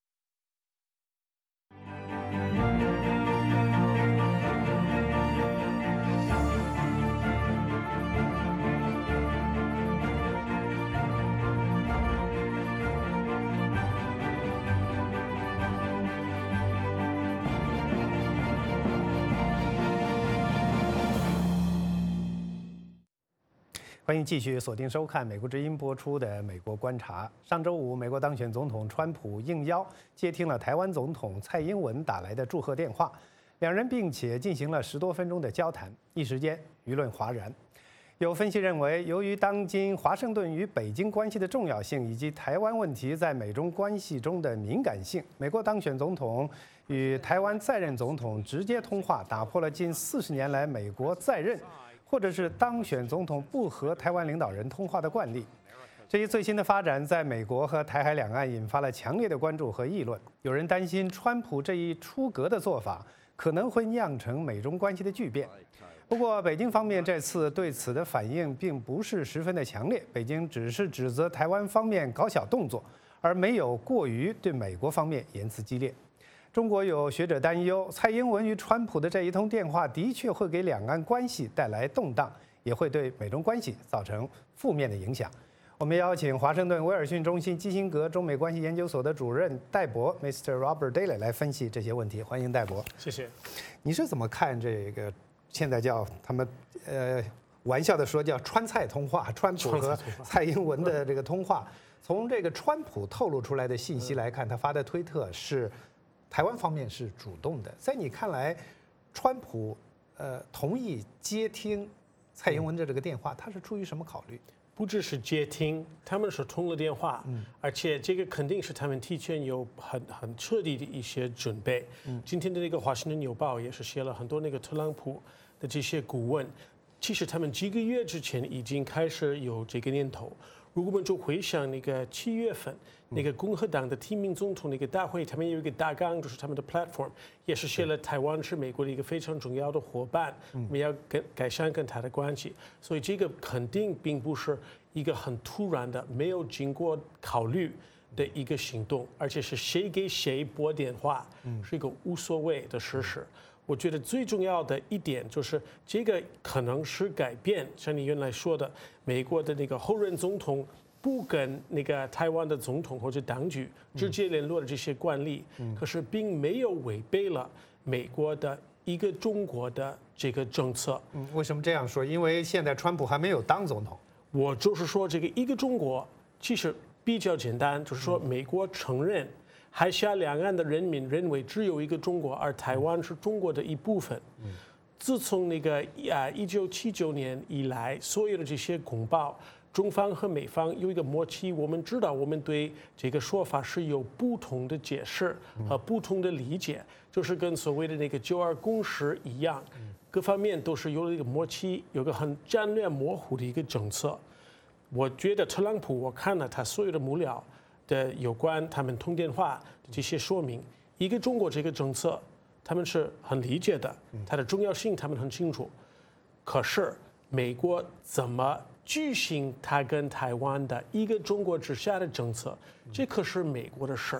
欢迎继续锁定收看美国之音播出的《美国观察》。上周五，美国当选总统川普应邀接听了台湾总统蔡英文打来的祝贺电话，两人并且进行了十多分钟的交谈，一时间舆论哗然。有分析认为，由于当今华盛顿与北京关系的重要性，以及台湾问题在美中关系中的敏感性，美国当选总统与台湾在任总统直接通话，打破了近四十年来美国在任或者是当选总统不和台湾领导人通话的惯例。这一最新的发展在美国和台海两岸引发了强烈的关注和议论。有人担心川普这一出格的做法可能会酿成美中关系的巨变。不过，北京方面这次对此的反应并不是十分的强烈，北京只是指责台湾方面搞小动作，而没有过于对美国方面言辞激烈。中国有学者担忧，蔡英文与川普的这一通电话的确会给两岸关系带来动荡，也会对美中关系造成负面的影响。我们邀请华盛顿威尔逊中心基辛格中美关系研究所的主任戴博 ，Mister Robert Daly 来分析这些问题。欢迎戴博。 谢谢。 你是怎么看这个现在叫他们呃玩笑的说叫川蔡通话，川普和蔡英文的这个通话？从这个川普透露出来的信息来看，他发的推特是台湾方面是主动的。在你看来，川普呃同意接听蔡英文的这个电话，他是出于什么考虑？ 不只是接听，他们是通了电话，嗯，而且这个肯定是他们提前有很很彻底的一些准备。嗯，今天的那个《华盛顿邮报》也是写了很多那个特朗普的这些顾问，其实他们几个月之前已经开始有这个念头。如果我们就回想那个七月份，那个共和党的提名总统那个大会，他们有一个大纲，就是他们的 platform， 也是写了台湾是美国的一个非常重要的伙伴，我们要跟改善跟他的关系。所以这个肯定并不是一个很突然的、没有经过考虑的一个行动，而且是谁给谁拨电话，是一个无所谓的事实。我觉得最重要的一点就是，这个可能是改变，像你原来说的，美国的那个后任总统不跟那个台湾的总统或者当局直接联络的这些惯例，可是并没有违背了美国的一个中国的这个政策。 嗯，为什么这样说？因为现在川普还没有当总统。 我就是说，这个一个中国其实比较简单，就是说美国承认海峡两岸的人民认为只有一个中国，而台湾是中国的一部分。嗯，自从那个啊一九七九年以来，所有的这些公报，中方和美方有一个默契，我们知道我们对这个说法是有不同的解释和不同的理解，就是跟所谓的那个九二共识一样，各方面都是有了一个默契，有个很战略模糊的一个政策。我觉得特朗普，我看了他所有的幕僚的有关他们通电话的这些说明，一个中国这个政策，他们是很理解的，它的重要性他们很清楚。可是美国怎么举行他跟台湾的一个中国之下的政策，这可是美国的事儿。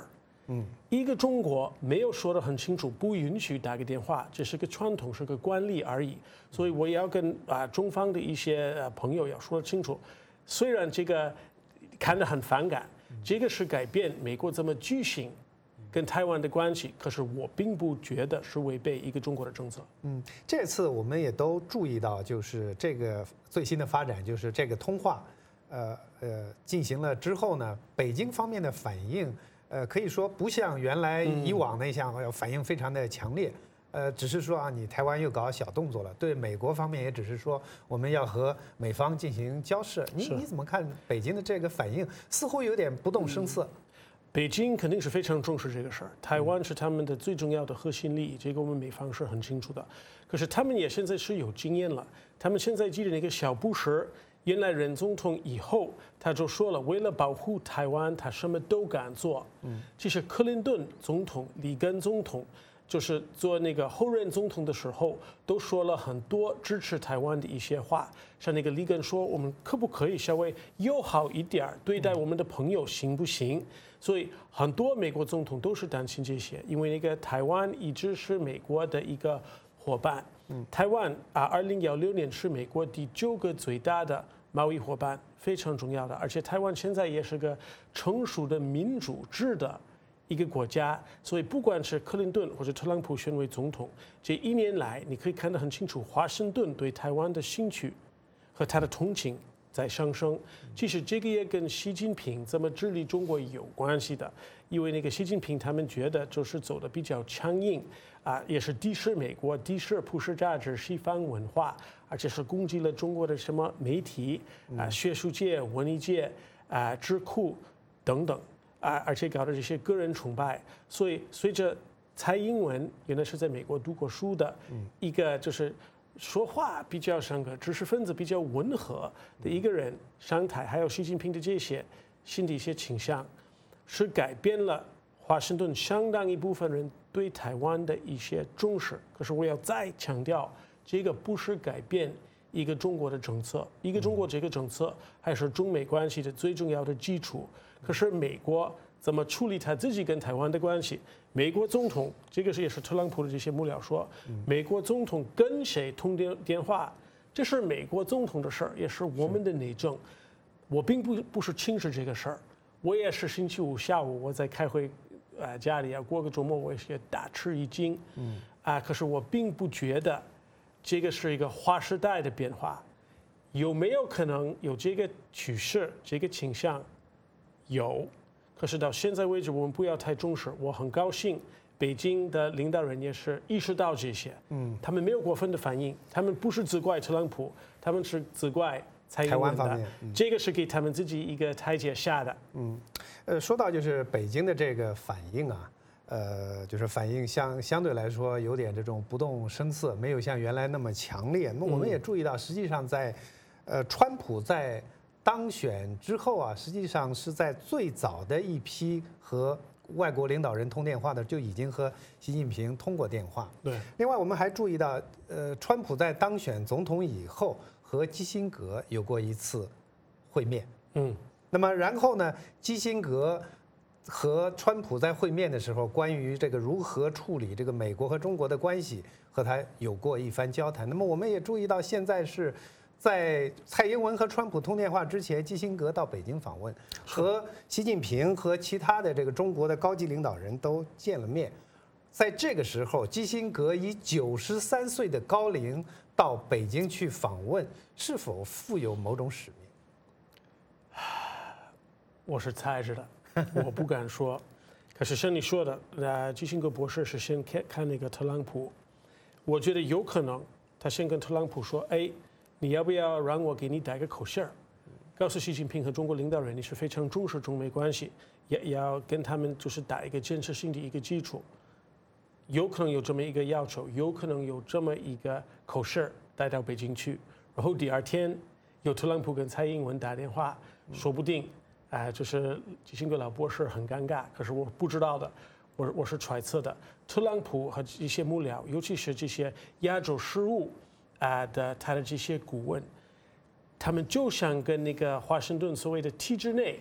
嗯，一个中国没有说得很清楚，不允许打个电话，这是个传统，是个惯例而已。所以我也要跟啊中方的一些呃朋友要说清楚，虽然这个看得很反感，这个是改变美国这么巨型跟台湾的关系，可是我并不觉得是违背一个中国的政策。 嗯，这次我们也都注意到，就是这个最新的发展，就是这个通话，呃呃进行了之后呢，北京方面的反应。呃，可以说不像原来以往那样反应非常的强烈，呃，只是说啊，你台湾又搞小动作了。对美国方面也只是说我们要和美方进行交涉。你你怎么看北京的这个反应？似乎有点不动声色。嗯、 北京肯定是非常重视这个事儿，台湾是他们的最重要的核心利益，这个我们美方是很清楚的。可是他们也现在是有经验了，他们现在记得那个小布什。原来任总统以后，他就说了，为了保护台湾，他什么都敢做。嗯，其实克林顿总统、里根总统，就是做那个后任总统的时候，都说了很多支持台湾的一些话。像那个里根说，我们可不可以稍微友好一点对待我们的朋友，行不行？所以很多美国总统都是担心这些，因为那个台湾一直是美国的一个伙伴。嗯，台湾啊，二零幺六年是美国第九个最大的贸易伙伴，非常重要的。而且台湾现在也是个成熟的民主制的一个国家，所以不管是克林顿或者特朗普选为总统，这一年来你可以看得很清楚，华盛顿对台湾的兴趣和他的同情在上升。其实这个也跟习近平怎么治理中国有关系的，因为那个习近平他们觉得就是走的比较强硬。啊，也是敌视美国，敌视普世价值、西方文化，而且是攻击了中国的什么媒体啊、学术界、文艺界啊、智库等等啊，而且搞的这些个人崇拜。所以随着蔡英文原来是在美国读过书的一个，就是说话比较像个知识分子、比较温和的一个人上台，还有习近平的这些新的一些倾向，是改变了华盛顿相当一部分人对台湾的一些重视。可是我要再强调，这个不是改变一个中国的政策，一个中国这个政策还是中美关系的最重要的基础。可是美国怎么处理他自己跟台湾的关系？美国总统，这个是也是特朗普的这些幕僚说，美国总统跟谁通电电话，这是美国总统的事儿，也是我们的内政。我并不不是轻视这个事儿，我也是星期五下午我在开会。呃，家里啊，过个周末我也是大吃一惊，嗯，啊，可是我并不觉得这个是一个划时代的变化，有没有可能有这个趋势、这个倾向？有，可是到现在为止，我们不要太重视。我很高兴，北京的领导人也是意识到这些，嗯，他们没有过分的反应，他们不是责怪特朗普，他们是责怪。台湾方面，嗯、这个是给他们自己一个台阶下的。 嗯，呃，说到就是北京的这个反应啊，呃，就是反应相相对来说有点这种不动声色，没有像原来那么强烈。那我们也注意到，实际上在，呃，川普在当选之后啊，实际上是在最早的一批和外国领导人通电话的，就已经和习近平通过电话。 对。 另外，我们还注意到，呃，川普在当选总统以后。和基辛格有过一次会面，嗯，那么然后呢，基辛格和川普在会面的时候，关于这个如何处理这个美国和中国的关系，和他有过一番交谈。那么我们也注意到，现在是在蔡英文和川普通电话之前，基辛格到北京访问，和习近平和其他的这个中国的高级领导人都见了面。在这个时候，基辛格以九十三岁的高龄到北京去访问，是否负有某种使命？ 我是猜着的，我不敢说。可是像你说的，呃，基辛格博士是先看看那个特朗普，我觉得有可能他先跟特朗普说：“哎，你要不要让我给你带个口信儿，告诉习近平和中国领导人你是非常重视中美关系，也要跟他们就是打一个建设性的一个基础。”有可能有这么一个要求，有可能有这么一个口信儿带到北京去，然后第二天有特朗普跟蔡英文打电话，说不定，哎、呃，就是基辛格老博士很尴尬。可是我不知道的，我我是揣测的。特朗普和一些幕僚，尤其是这些亚洲事务啊的他的这些顾问，他们就想跟那个华盛顿所谓的体制内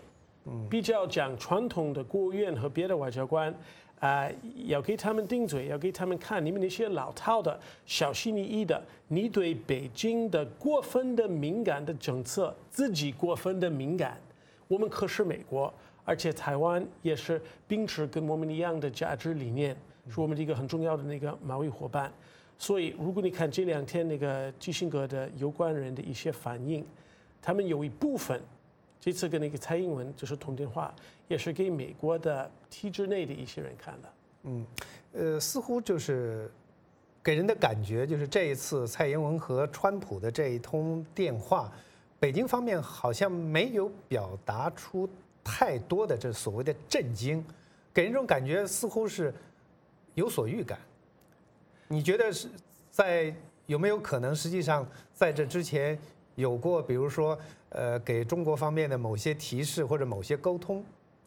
比较讲传统的国务院和别的外交官，啊、呃，要给他们顶嘴，要给他们看你们那些老套的、小心翼翼的，你对北京的过分的敏感的政策，自己过分的敏感。我们可是美国，而且台湾也是秉持跟我们一样的价值理念，是我们的一个很重要的那个贸易伙伴。所以，如果你看这两天那个基辛格的有关人的一些反应，他们有一部分。这次跟那个蔡英文就是通电话，也是给美国的体制内的一些人看的。 嗯，呃，似乎就是给人的感觉就是这一次蔡英文和川普的这一通电话，北京方面好像没有表达出太多的这所谓的震惊，给人一种感觉似乎是有所预感。你觉得是在有没有可能实际上在这之前有过，比如说？呃，给中国方面的某些提示或者某些沟通，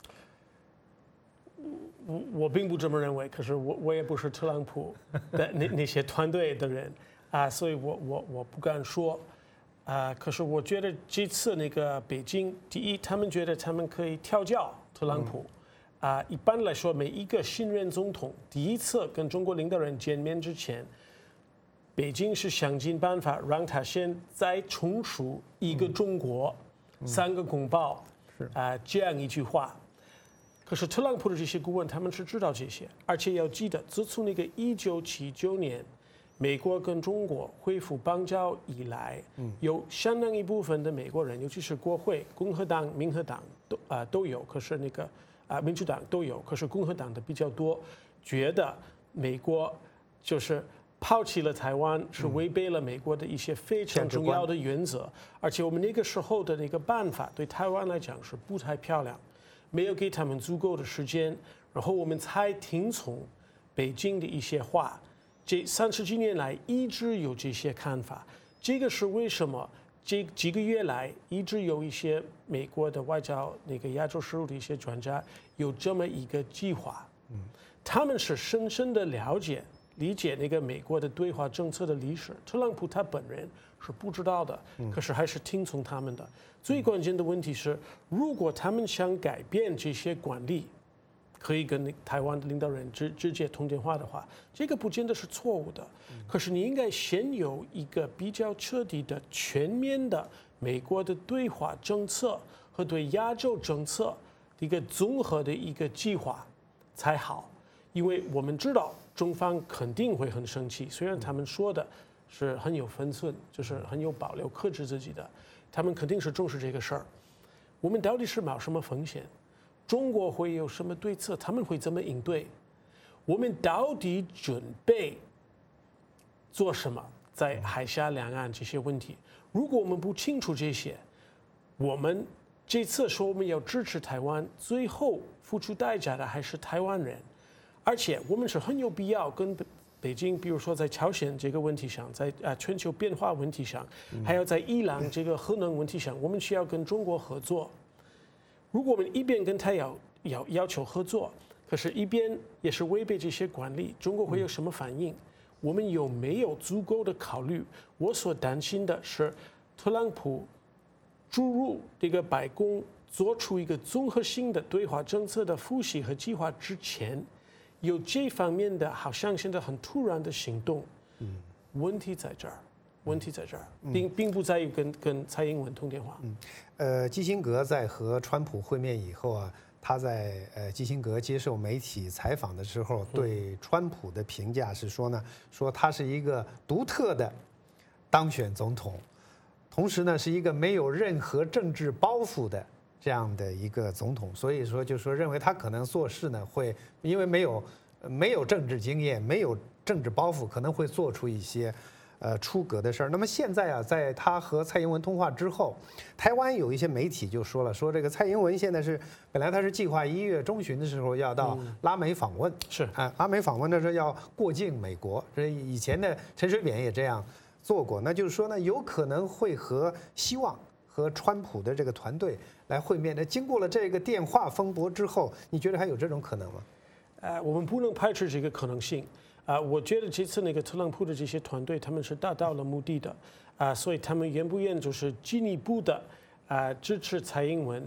我我并不这么认为。可是我我也不是特朗普的那那些团队的人啊，所以我我我不敢说啊。可是我觉得这次那个北京，第一，他们觉得他们可以调教特朗普啊。一般来说，每一个新任总统第一次跟中国领导人见面之前。北京是想尽办法让他先再重述一个中国、嗯、三个公报，是啊、呃、这样一句话。可是特朗普的这些顾问他们是知道这些，而且要记得，自从那个一九七九年美国跟中国恢复邦交以来，嗯、有相当一部分的美国人，尤其是国会，共和党、民和党都啊、呃、都有，可是那个啊、呃、民主党都有，可是共和党的比较多，觉得美国就是。抛弃了台湾是违背了美国的一些非常重要的原则，而且我们那个时候的那个办法对台湾来讲是不太漂亮，没有给他们足够的时间，然后我们才听从北京的一些话。这三十几年来一直有这些看法，这个是为什么？这几个月来一直有一些美国的外交那个亚洲事务的一些专家有这么一个计划，嗯，他们是深深的了解。理解那个美国的对华政策的历史，特朗普他本人是不知道的，可是还是听从他们的。最关键的问题是，如果他们想改变这些管理，可以跟台湾的领导人直直接通电话的话，这个不见得是错误的。可是你应该先有一个比较彻底的、全面的美国的对华政策和对亚洲政策一个综合的一个计划才好，因为我们知道。中方肯定会很生气，虽然他们说的是很有分寸，就是很有保留、克制自己的，他们肯定是重视这个事儿。我们到底是冒什么风险？中国会有什么对策？他们会怎么应对？我们到底准备做什么？在海峡两岸这些问题，如果我们不清楚这些，我们这次说我们要支持台湾，最后付出代价的还是台湾人。而且我们是很有必要跟北京，比如说在朝鲜这个问题上，在啊全球变化问题上，还有在伊朗这个核能问题上，我们需要跟中国合作。如果我们一边跟他要要要求合作，可是一边也是违背这些管理，中国会有什么反应？我们有没有足够的考虑？我所担心的是，特朗普注入这个白宫做出一个综合性的对华政策的复习和计划之前。有这方面的，好像现在很突然的行动，嗯，问题在这儿，问题在这儿，并并不在于跟跟蔡英文通电话。 嗯，呃，基辛格在和川普会面以后啊，他在呃基辛格接受媒体采访的时候，对川普的评价是说呢，说他是一个独特的当选总统，同时呢是一个没有任何政治包袱的。这样的一个总统，所以说就说认为他可能做事呢会因为没有没有政治经验，没有政治包袱，可能会做出一些呃出格的事儿。那么现在啊，在他和蔡英文通话之后，台湾有一些媒体就说了，说这个蔡英文现在是本来他是计划一月中旬的时候要到拉美访问， 是啊，拉美访问的时候要过境美国，这以前的陈水扁也这样做过，那就是说呢，有可能会和希望。和川普的这个团队来会面的，经过了这个电话风波之后，你觉得还有这种可能吗？ 呃，我们不能排除这个可能性。啊、呃，我觉得这次那个特朗普的这些团队，他们是达到了目的的，啊、呃，所以他们愿不愿就是进一步的啊、呃、支持蔡英文，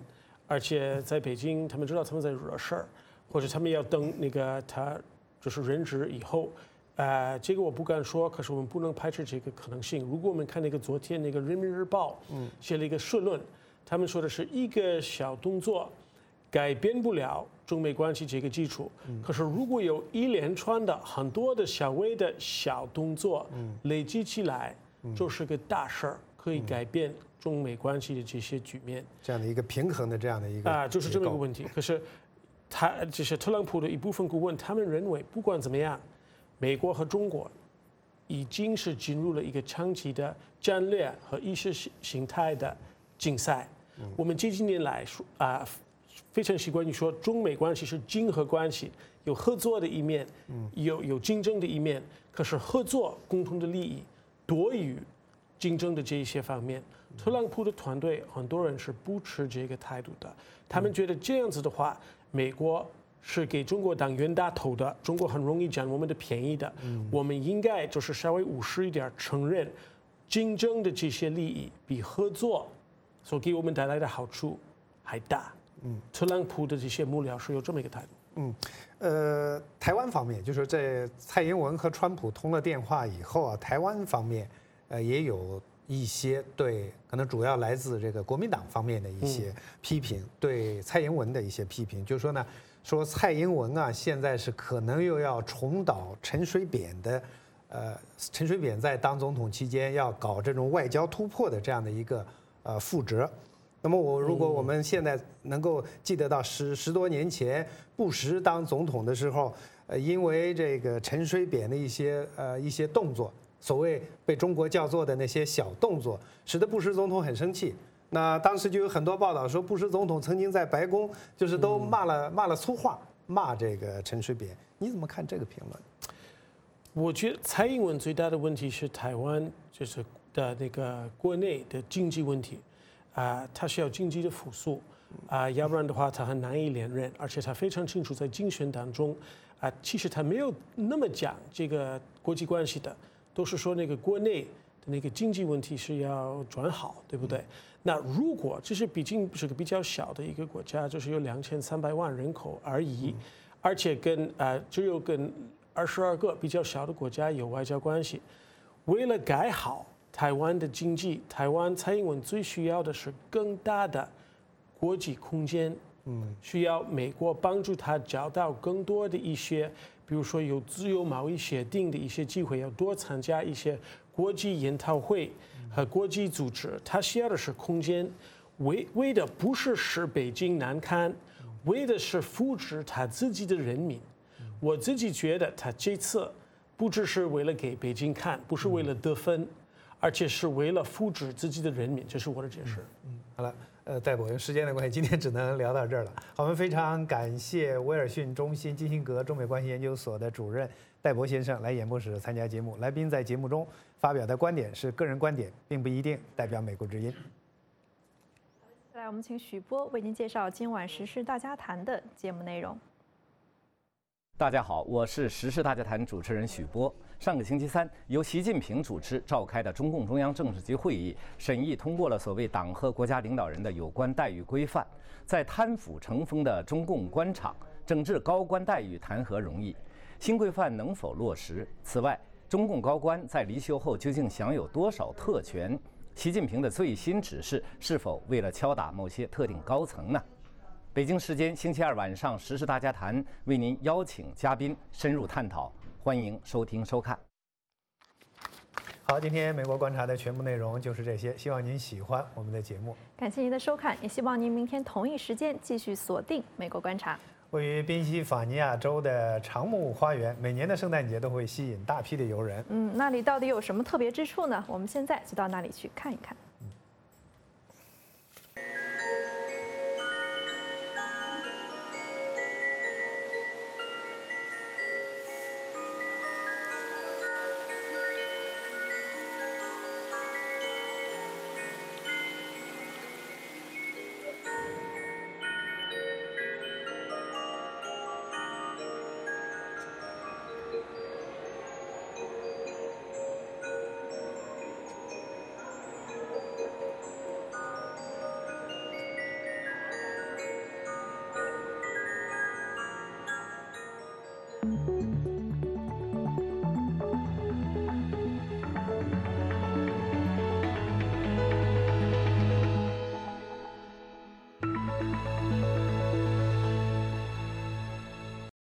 而且在北京，他们知道他们在惹事儿，或者他们要等那个他就是任职以后。呃，这个我不敢说，可是我们不能排斥这个可能性。如果我们看那个昨天那个《人民日报》嗯写了一个社论，他们说的是一个小动作改变不了中美关系这个基础，嗯、可是如果有一连串的很多的小微的小动作，嗯、累积起来，嗯、就是个大事儿，可以改变中美关系的这些局面。 这样的一个平衡的这样的一个啊，就是这么一个问题。可是他就是特朗普的一部分顾问，他们认为不管怎么样。美国和中国已经是进入了一个长期的战略和意识形态的竞赛。嗯、我们这几年来说啊，非常习惯于说中美关系是竞合关系，有合作的一面，嗯、有有竞争的一面。可是合作共同的利益多于竞争的这一些方面。嗯、特朗普的团队很多人是不持这个态度的，他们觉得这样子的话，美国。是给中国当冤大头的，中国很容易占我们的便宜的。嗯、我们应该就是稍微务实一点，承认竞争的这些利益比合作所给我们带来的好处还大。嗯，特朗普的这些幕僚是有这么一个态度。 嗯，呃，台湾方面就是在蔡英文和川普通了电话以后啊，台湾方面呃也有一些对可能主要来自这个国民党方面的一些批评，嗯、对蔡英文的一些批评，就是说呢。说蔡英文啊，现在是可能又要重蹈陈水扁的，呃，陈水扁在当总统期间要搞这种外交突破的这样的一个呃覆辙。那么我如果我们现在能够记得到十十多年前布什当总统的时候，呃，因为这个陈水扁的一些呃一些动作，所谓被中国叫做的那些小动作，使得布什总统很生气。那当时就有很多报道说，布什总统曾经在白宫就是都骂了、嗯、骂了粗话，骂这个陈水扁。你怎么看这个评论？ 我觉得蔡英文最大的问题是台湾就是的那个国内的经济问题，啊、呃，他需要经济的复苏，啊、呃，要不然的话他很难以连任，而且他非常清楚在竞选当中，啊、呃，其实他没有那么讲这个国际关系的，都是说那个国内的那个经济问题是要转好，对不对？嗯那如果这是毕竟是个比较小的一个国家，就是有两千三百万人口而已，嗯、而且跟呃只有跟二十二个比较小的国家有外交关系。为了改好台湾的经济，台湾蔡英文最需要的是更大的国际空间，嗯，需要美国帮助他找到更多的一些，比如说有自由贸易协定的一些机会，要多参加一些国际研讨会。和国际组织，他需要的是空间，为为的不是使北京难堪，为的是扶持他自己的人民。我自己觉得他这次不只是为了给北京看，不是为了得分，而且是为了扶持自己的人民，这是我的解释。 嗯，好了，呃，戴博，因为时间的关系，今天只能聊到这儿了。好，我们非常感谢威尔逊中心基辛格中美关系研究所的主任戴博先生来演播室参加节目。来宾在节目中发表的观点是个人观点，并不一定代表美国之音。 接下来我们请许波为您介绍今晚时事大家谈的节目内容。 大家好，我是时事大家谈主持人许波。上个星期三，由习近平主持召开的中共中央政治局会议审议通过了所谓党和国家领导人的有关待遇规范。在贪腐成风的中共官场，整治高官待遇谈何容易？新规范能否落实？此外，中共高官在离休后究竟享有多少特权？习近平的最新指示是否为了敲打某些特定高层呢？北京时间星期二晚上，时事大家谈为您邀请嘉宾深入探讨，欢迎收听收看。 好，今天美国观察的全部内容就是这些，希望您喜欢我们的节目。 感谢您的收看，也希望您明天同一时间继续锁定美国观察。 位于宾夕法尼亚州的长木花园，每年的圣诞节都会吸引大批的游人。 嗯，那里到底有什么特别之处呢？我们现在就到那里去看一看。